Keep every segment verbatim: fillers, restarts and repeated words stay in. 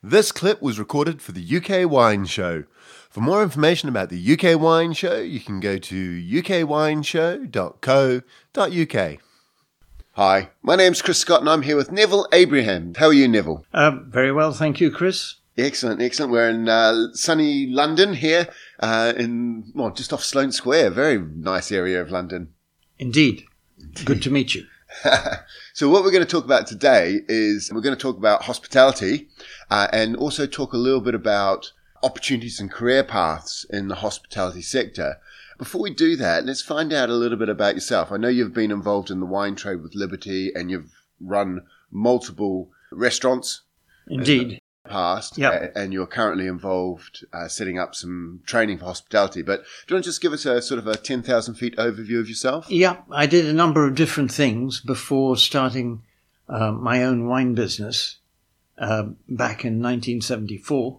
This clip was recorded for the U K Wine Show. For more information about the U K Wine Show, you can go to u k wine show dot co dot u k. Hi, my name's Chris Scott and I'm here with Neville Abraham. How are you, Neville? Uh, very well, thank you, Chris. Excellent, excellent. We're in uh, sunny London here, uh, in well, just off Sloane Square. Very nice area of London. Indeed. Good to meet you. So what we're going to talk about today is we're going to talk about hospitality uh, and also talk a little bit about opportunities and career paths in the hospitality sector. Before we do that, let's find out a little bit about yourself. I know you've been involved in the wine trade with Liberty and you've run multiple restaurants. Indeed. Past, yep. And you're currently involved uh, setting up some training for hospitality. But do you want to just give us a sort of a ten thousand feet overview of yourself? Yeah, I did a number of different things before starting uh, my own wine business uh, back in nineteen seventy-four.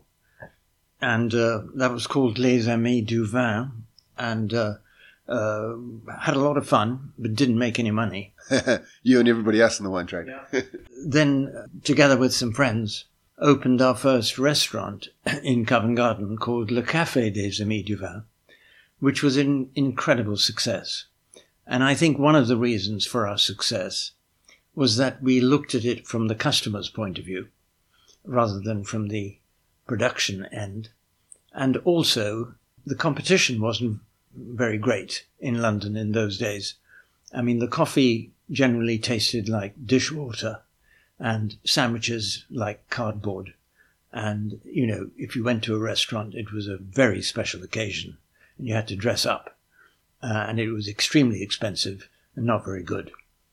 And uh, that was called Les Amis du Vin. And uh, uh, had a lot of fun, but didn't make any money. You and everybody else in the wine trade. Yeah. Then, uh, together with some friends, opened our first restaurant in Covent Garden called Le Café des Amis du Vin, which was an incredible success. And I think one of the reasons for our success was that we looked at it from the customer's point of view rather than from the production end. And also, the competition wasn't very great in London in those days. I mean, the coffee generally tasted like dishwater, and sandwiches like cardboard. And, you know, if you went to a restaurant, it was a very special occasion and you had to dress up. Uh, and it was extremely expensive and not very good.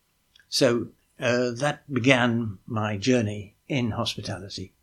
So uh, that began my journey in hospitality.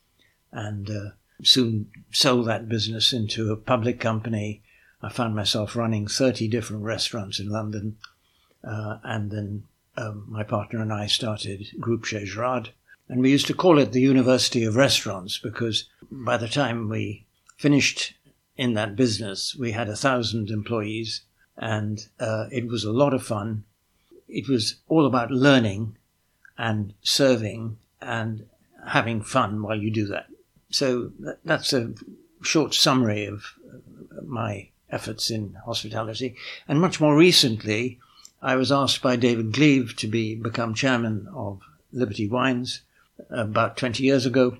And uh, soon sold that business into a public company. I found myself running thirty different restaurants in London. Uh, and then Um, my partner and I started Groupe Chez Girard, and we used to call it the University of Restaurants because by the time we finished in that business, we had a thousand employees, and uh, it was a lot of fun. It was all about learning and serving and having fun while you do that. So that, that's a short summary of my efforts in hospitality. And much more recently, I was asked by David Gleave to be become chairman of Liberty Wines about twenty years ago.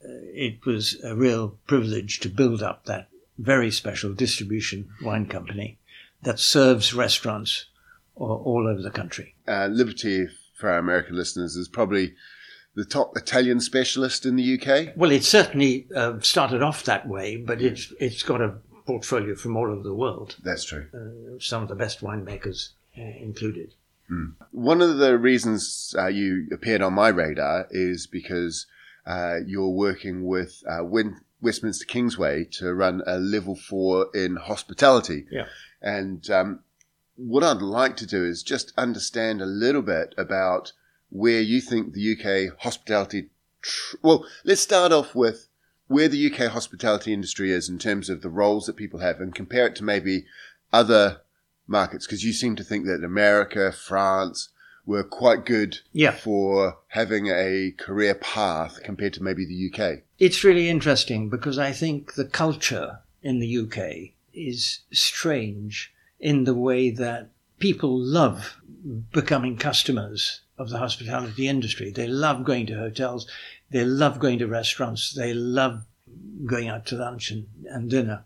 It was a real privilege to build up that very special distribution wine company that serves restaurants all, all over the country. Uh, Liberty, for our American listeners, is probably the top Italian specialist in the U K. Well, it certainly uh, started off that way, but it's it's got a portfolio from all over the world. That's true. Uh, some of the best winemakers Uh, included. Mm. One of the reasons uh, you appeared on my radar is because uh, you're working with uh, Win- Westminster Kingsway to run a level four in hospitality. Yeah. And um, what I'd like to do is just understand a little bit about where you think the U K hospitality... Tr- well, let's start off with where the U K hospitality industry is in terms of the roles that people have and compare it to maybe other markets, because you seem to think that America, France were quite good yeah. for having a career path compared to maybe the U K. It's really interesting because I think the culture in the U K is strange in the way that people love becoming customers of the hospitality industry. They love going to hotels. They love going to restaurants. They love going out to lunch and, and dinner.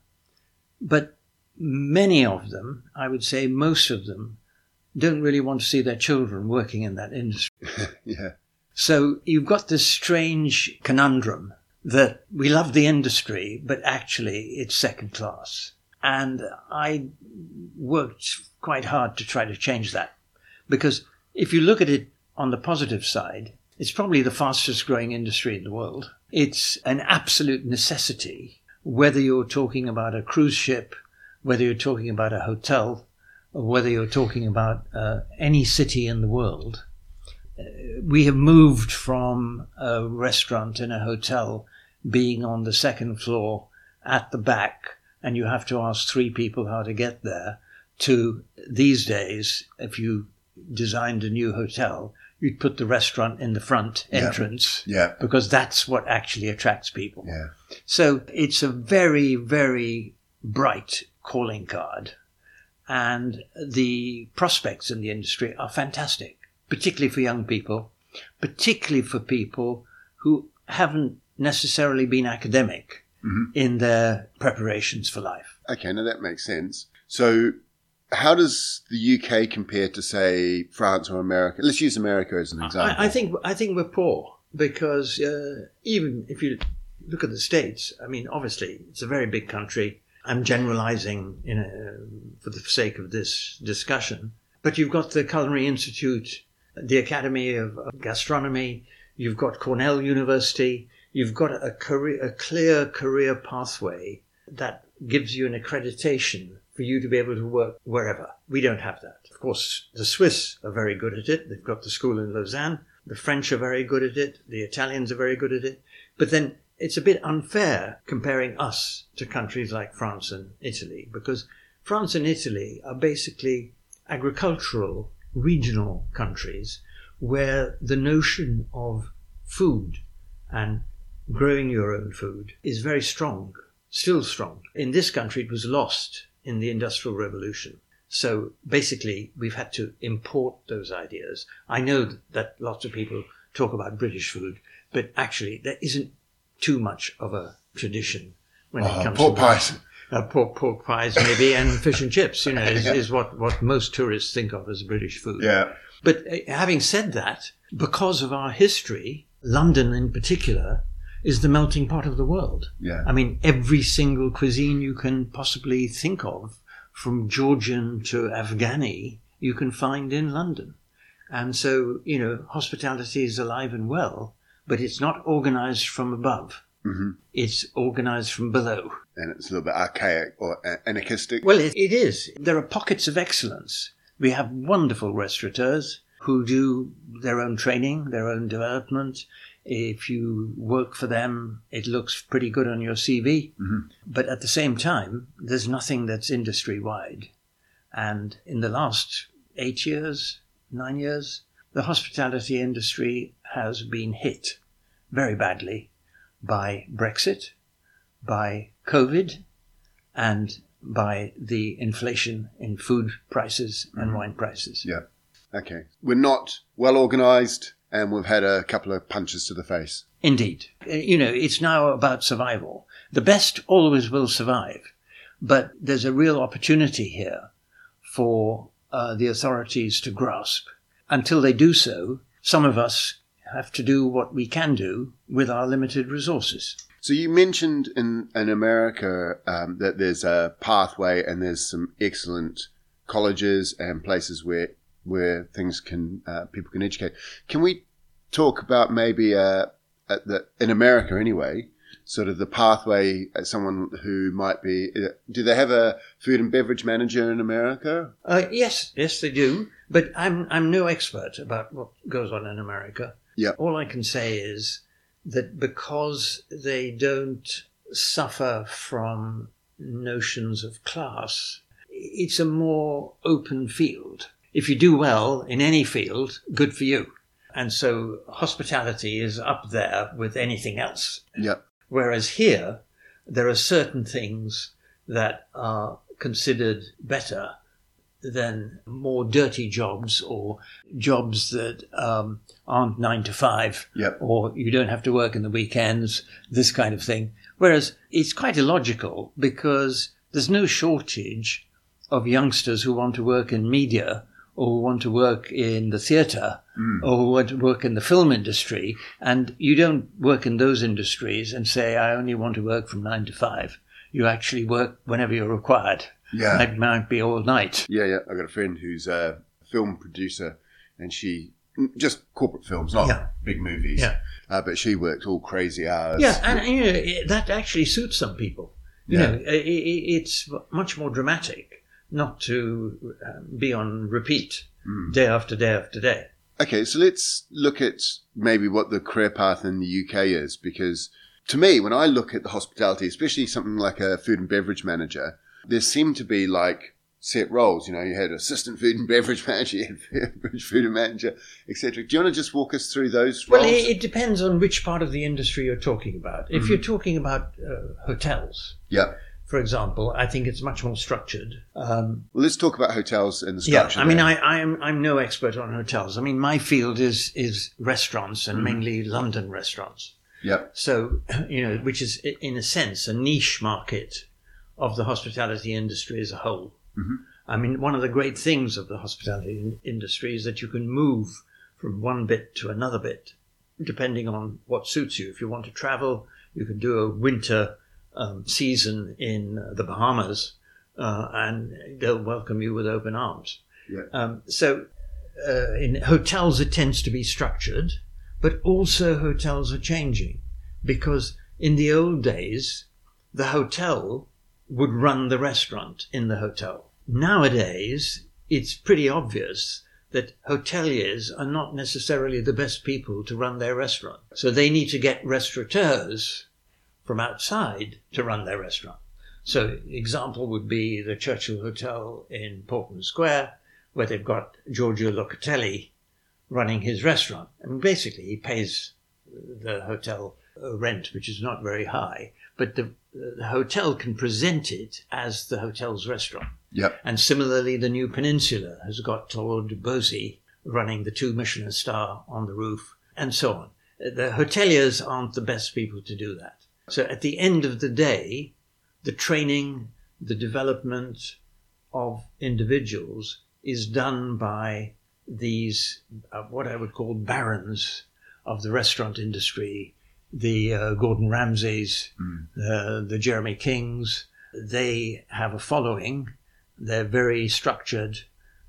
But many of them, I would say most of them, don't really want to see their children working in that industry. Yeah. So you've got this strange conundrum that we love the industry, but actually it's second class. And I worked quite hard to try to change that. Because if you look at it on the positive side, it's probably the fastest growing industry in the world. It's an absolute necessity, whether you're talking about a cruise ship, whether you're talking about a hotel, or whether you're talking about uh, any city in the world. Uh, we have moved from a restaurant and a hotel being on the second floor at the back, and you have to ask three people how to get there, to these days, if you designed a new hotel, you'd put the restaurant in the front entrance. Yeah. yeah. Because that's what actually attracts people. Yeah. So it's a very, very bright calling card. And the prospects in the industry are fantastic, particularly for young people, particularly for people who haven't necessarily been academic mm-hmm. in their preparations for life. Okay, now that makes sense. So how does the U K compare to, say, France or America? Let's use America as an example. I, I think I think we're poor because uh, even if you look at the States, I mean, obviously, it's a very big country. I'm generalizing in a, for the sake of this discussion. But you've got the Culinary Institute, the Academy of Gastronomy, you've got Cornell University, you've got a, career, a clear career pathway that gives you an accreditation for you to be able to work wherever. We don't have that. Of course, the Swiss are very good at it. They've got the school in Lausanne. The French are very good at it. The Italians are very good at it. But then it's a bit unfair comparing us to countries like France and Italy, because France and Italy are basically agricultural, regional countries where the notion of food and growing your own food is very strong, still strong. In this country, it was lost in the Industrial Revolution. So basically, we've had to import those ideas. I know that lots of people talk about British food, but actually there isn't too much of a tradition when oh, it comes pork to pies. Uh, pork, pork pies maybe, and fish and chips, you know, is, yeah. is what, what most tourists think of as British food. Yeah. But uh, having said that, because of our history, London in particular is the melting pot of the world. Yeah. I mean, every single cuisine you can possibly think of, from Georgian to Afghani, you can find in London. And so, you know, hospitality is alive and well, but it's not organized from above. Mm-hmm. It's organized from below. And it's a little bit archaic or anarchistic. Well, it, it is. There are pockets of excellence. We have wonderful restaurateurs who do their own training, their own development. If you work for them, it looks pretty good on your C V. Mm-hmm. But at the same time, there's nothing that's industry-wide. And in the last eight years, nine years, the hospitality industry has been hit very badly by Brexit, by COVID, and by the inflation in food prices and mm-hmm. wine prices. Yeah. Okay. We're not well organized, and we've had a couple of punches to the face. Indeed. You know, it's now about survival. The best always will survive, but there's a real opportunity here for uh, the authorities to grasp. Until they do so, some of us have to do what we can do with our limited resources. So you mentioned in, in America um, that there's a pathway and there's some excellent colleges and places where where things can uh, people can educate. Can we talk about maybe uh, at the, in America anyway, sort of the pathway as someone who might be? Uh, do they have a food and beverage manager in America? Uh, yes, yes, they do. But I'm I'm no expert about what goes on in America. Yeah. All I can say is that because they don't suffer from notions of class, it's a more open field. If you do well in any field, good for you. And so hospitality is up there with anything else. Yeah. Whereas here, there are certain things that are considered better than more dirty jobs or jobs that um, aren't nine to five, yep. or you don't have to work in the weekends, this kind of thing. Whereas it's quite illogical because there's no shortage of youngsters who want to work in media or who want to work in the theatre mm. or who want to work in the film industry. And you don't work in those industries and say, I only want to work from nine to five. You actually work whenever you're required. Yeah. It might be all night. Yeah, yeah. I've got a friend who's a film producer and she, just corporate films, not yeah. big movies, yeah. uh, but she worked all crazy hours. Yeah, and you know, that actually suits some people. You yeah. know, it, it's much more dramatic not to be on repeat mm. day after day after day. Okay, so let's look at maybe what the career path in the U K is, because to me, when I look at the hospitality, especially something like a food and beverage manager, there seem to be like set roles. You know, you had assistant food and beverage manager, you had beverage food and manager, et cetera. Do you want to just walk us through those roles? Well, it, it depends on which part of the industry you're talking about. If mm-hmm. you're talking about uh, hotels, yeah. for example, I think it's much more structured. Um, well, let's talk about hotels and the structure. Yeah, I mean, I, I am I'm no expert on hotels. I mean, my field is is restaurants and mm-hmm. mainly London restaurants. Yeah. So, you know, which is in a sense a niche market of the hospitality industry as a whole. Mm-hmm. I mean, one of the great things of the hospitality in- industry is that you can move from one bit to another bit, depending on what suits you. If you want to travel, you can do a winter um, season in uh, the Bahamas, uh, and they'll welcome you with open arms. Yeah. Um, so uh, in hotels, it tends to be structured, but also hotels are changing, because in the old days, the hotel would run the restaurant in the hotel. Nowadays, it's pretty obvious that hoteliers are not necessarily the best people to run their restaurant. So they need to get restaurateurs from outside to run their restaurant. So example would be the Churchill Hotel in Portman Square, where they've got Giorgio Locatelli running his restaurant. I mean, basically, he pays the hotel rent, which is not very high, but the, the hotel can present it as the hotel's restaurant. Yep. And similarly, the New Peninsula has got Claude Bosey running the two Michelin star on the roof, and so on. The hoteliers aren't the best people to do that. So at the end of the day, the training, the development of individuals is done by these, uh, what I would call barons of the restaurant industry, the uh, Gordon Ramsays, mm. uh, the Jeremy Kings. They have a following. They're very structured,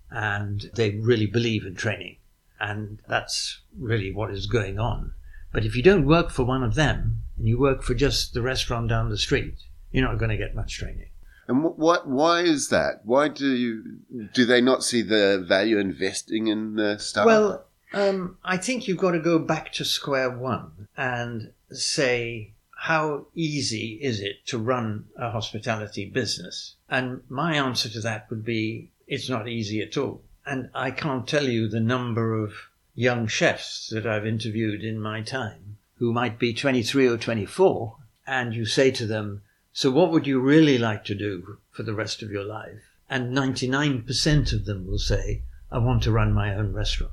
and they really believe in training. And that's really what is going on. But if you don't work for one of them, and you work for just the restaurant down the street, you're not going to get much training. And what, what, why is that? Why do you, do they not see the value investing in the staff? Well, um, I think you've got to go back to square one and say, how easy is it to run a hospitality business? And my answer to that would be, it's not easy at all. And I can't tell you the number of young chefs that I've interviewed in my time who might be twenty-three or twenty-four, and you say to them, so what would you really like to do for the rest of your life? And ninety-nine percent of them will say, I want to run my own restaurant.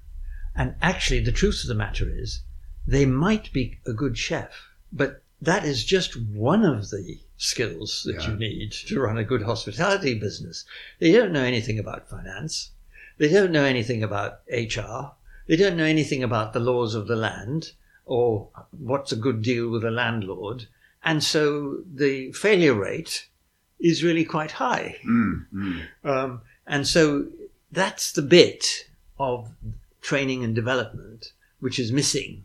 And actually, the truth of the matter is, they might be a good chef, but that is just one of the skills that yeah. you need to run a good hospitality business. They don't know anything about finance. They don't know anything about H R. They don't know anything about the laws of the land or what's a good deal with a landlord. And so the failure rate is really quite high. Mm, mm. Um, and so that's the bit of training and development which is missing.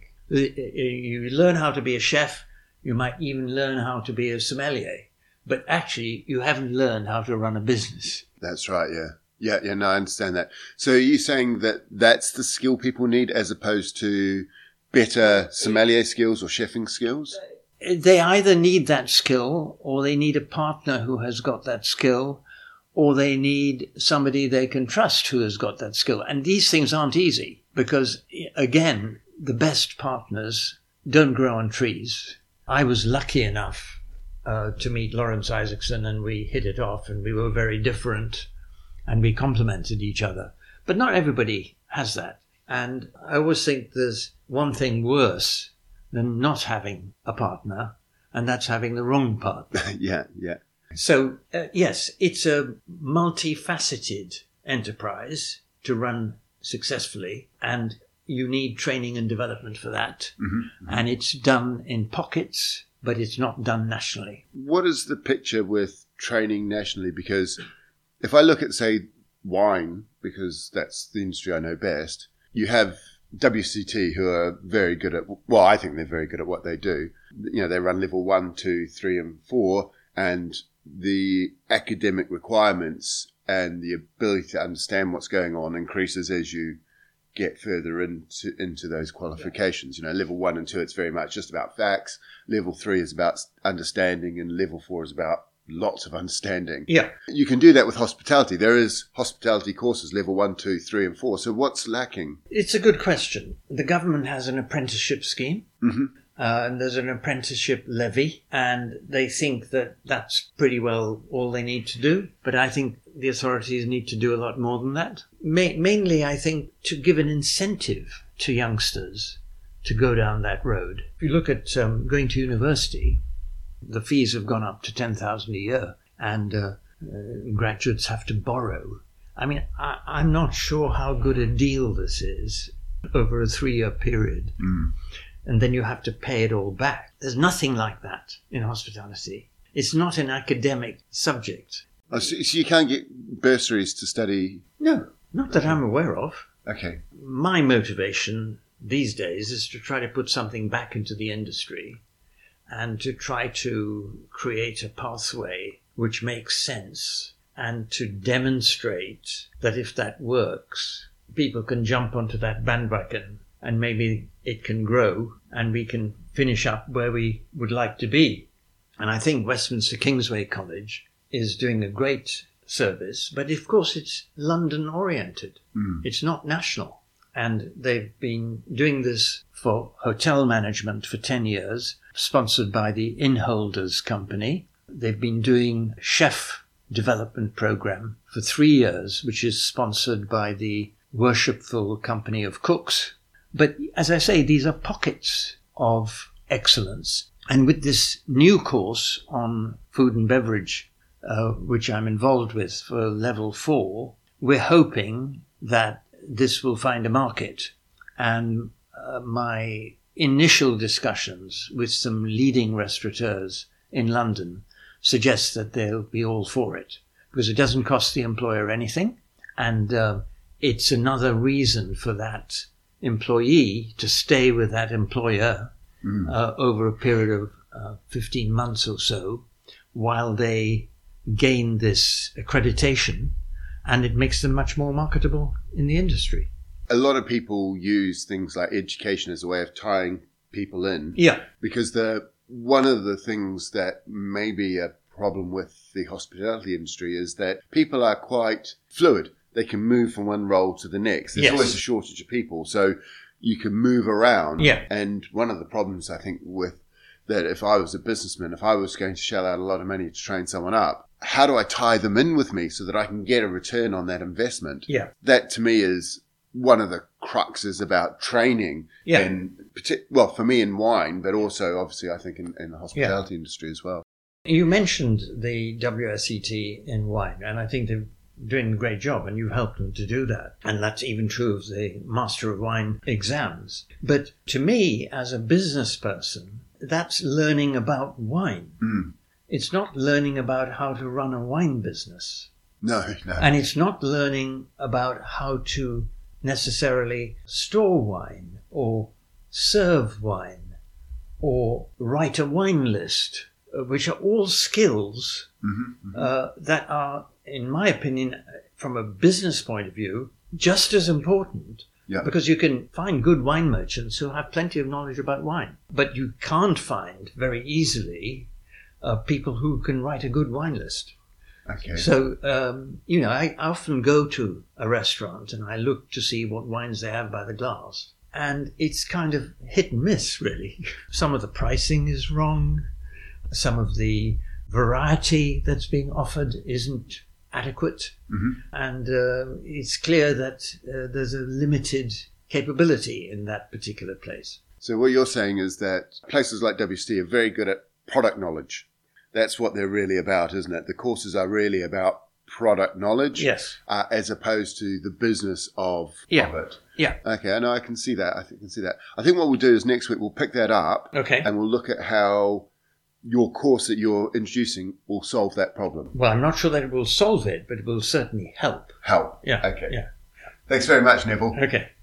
You learn how to be a chef. You might even learn how to be a sommelier. But actually, you haven't learned how to run a business. That's right, yeah. Yeah, yeah, no, I understand that. So are you saying that that's the skill people need as opposed to better sommelier skills or chefing skills? They either need that skill, or they need a partner who has got that skill, or they need somebody they can trust who has got that skill. And these things aren't easy because, again, the best partners don't grow on trees. I was lucky enough uh, to meet Lawrence Isaacson, and we hit it off, and we were very different, and we complemented each other. But not everybody has that. And I always think there's one thing worse than not having a partner, and that's having the wrong partner. yeah, yeah. So, uh, yes, it's a multifaceted enterprise to run successfully, and you need training and development for that. Mm-hmm, mm-hmm. And it's done in pockets, but it's not done nationally. What is the picture with training nationally? Because if I look at, say, wine, because that's the industry I know best, you have W C T, who are very good at, well, I think they're very good at what they do. You know, they run level one, two, three, and four, and the academic requirements and the ability to understand what's going on increases as you get further into into those qualifications. You know, level one and two, it's very much just about facts. Level three is about understanding, and level four is about lots of understanding. Yeah. You can do that with hospitality. There is hospitality courses, level one, two, three, and four. So what's lacking? It's a good question. The government has an apprenticeship scheme. Mm-hmm. Uh, and there's an apprenticeship levy, and they think that that's pretty well all they need to do. But I think the authorities need to do a lot more than that. Ma- mainly, I think, to give an incentive to youngsters to go down that road. If you look at um, going to university, the fees have gone up to ten thousand dollars a year, and uh, uh, graduates have to borrow. I mean, I, I'm not sure how good a deal this is over a three-year period. Mm. And then you have to pay it all back. There's nothing like that in hospitality. It's not an academic subject. Oh, so, so you can't get bursaries to study? No, not that I'm aware of. Okay. My motivation these days is to try to put something back into the industry and to try to create a pathway which makes sense and to demonstrate that if that works, people can jump onto that bandwagon and maybe it can grow and we can finish up where we would like to be. And I think Westminster Kingsway College is doing a great service, but of course it's London oriented. Mm. It's not national. And they've been doing this for hotel management for ten years, sponsored by the Innholders Company. They've been doing chef development program for three years, which is sponsored by the Worshipful Company of Cooks. But as I say, these are pockets of excellence. And with this new course on food and beverage, uh, which I'm involved with for level four, we're hoping that this will find a market. And uh, my initial discussions with some leading restaurateurs in London suggest that they'll be all for it, because it doesn't cost the employer anything. And uh, it's another reason for that employee to stay with that employer mm. uh, over a period of uh, fifteen months or so while they gain this accreditation, and it makes them much more marketable in the industry. A lot of people use things like education as a way of tying people in. Yeah. Because the one of the things that may be a problem with the hospitality industry is that people are quite fluid. They can move from one role to the next. There's yes. always a shortage of people, so you can move around. Yeah. And one of the problems, I think, with that, if I was a businessman, if I was going to shell out a lot of money to train someone up, how do I tie them in with me so that I can get a return on that investment? Yeah. That, to me, is one of the cruxes about training. Yeah. In, well, for me in wine, but also, obviously, I think in, in the hospitality yeah. industry as well. You mentioned the W S E T in wine, and I think they're doing a great job, and you've helped them to do that. And that's even true of the Master of Wine exams. But to me, as a business person, that's learning about wine. Mm. It's not learning about how to run a wine business. No, no. And it's not learning about how to necessarily store wine or serve wine or write a wine list, which are all skills mm-hmm, mm-hmm. Uh, that are, in my opinion, from a business point of view, just as important. Yeah. Because you can find good wine merchants who have plenty of knowledge about wine. But you can't find very easily uh, people who can write a good wine list. Okay. So, um, you know, I often go to a restaurant and I look to see what wines they have by the glass. And it's kind of hit and miss, really. Some of the pricing is wrong. Some of the variety that's being offered isn't adequate. Mm-hmm. And uh, it's clear that uh, there's a limited capability in that particular place. So what you're saying is that places like W S E T are very good at product knowledge. That's what they're really about, isn't it? The courses are really about product knowledge. Yes. Uh, as opposed to the business of, yeah. of it. Yeah. Okay, I know, I can see that. I think I can see that. I think what we'll do is next week we'll pick that up. Okay. And we'll look at how your course that you're introducing will solve that problem. Well, I'm not sure that it will solve it, but it will certainly help. Help. Yeah. Okay. Yeah. Thanks very much, Neville. Okay.